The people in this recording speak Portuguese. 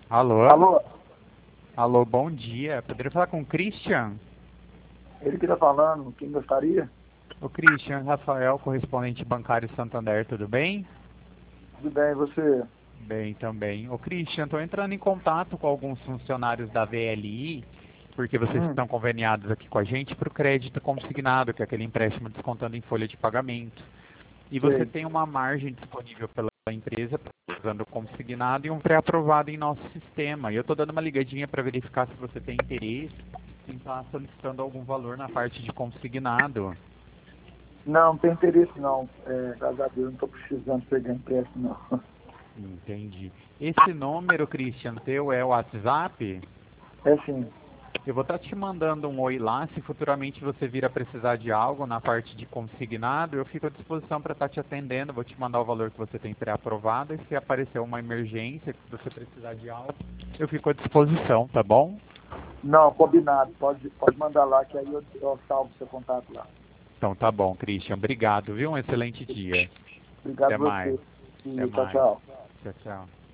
Alô? Alô, Alô, bom dia. Poderia falar com o Christian? ele que está falando, quem gostaria? O Christian, Rafael, correspondente bancário Santander, tudo bem? Tudo bem, você? Bem também. O Christian, estou entrando em contato com alguns funcionários da VLI, porque vocês Hum, estão conveniados aqui com a gente para o crédito consignado, que é aquele empréstimo descontando em folha de pagamento. E você sei. tem uma margem disponível pela empresa, usando o consignado e um pré-aprovado em nosso sistema. E eu estou dando uma ligadinha para verificar se você tem interesse em estar solicitando algum valor na parte de consignado. Não, não tem interesse não. Graças a Deus, não estou precisando pegar empréstimo não. Entendi. Esse número, Christian, teu é o WhatsApp? É sim. Eu vou estar te mandando um oi lá. Se futuramente você vir a precisar de algo na parte de consignado, eu fico à disposição para estar te atendendo. Vou te mandar o valor que você tem pré-aprovado. E se aparecer uma emergência, que você precisar de algo, eu fico à disposição, tá bom? Não, combinado. Pode mandar lá que aí eu salvo seu contato lá. Então tá bom, Christian. Obrigado, viu? Um excelente dia. Obrigado Até a você. mais. Até E tchau, mais. tchau. Tchau, tchau.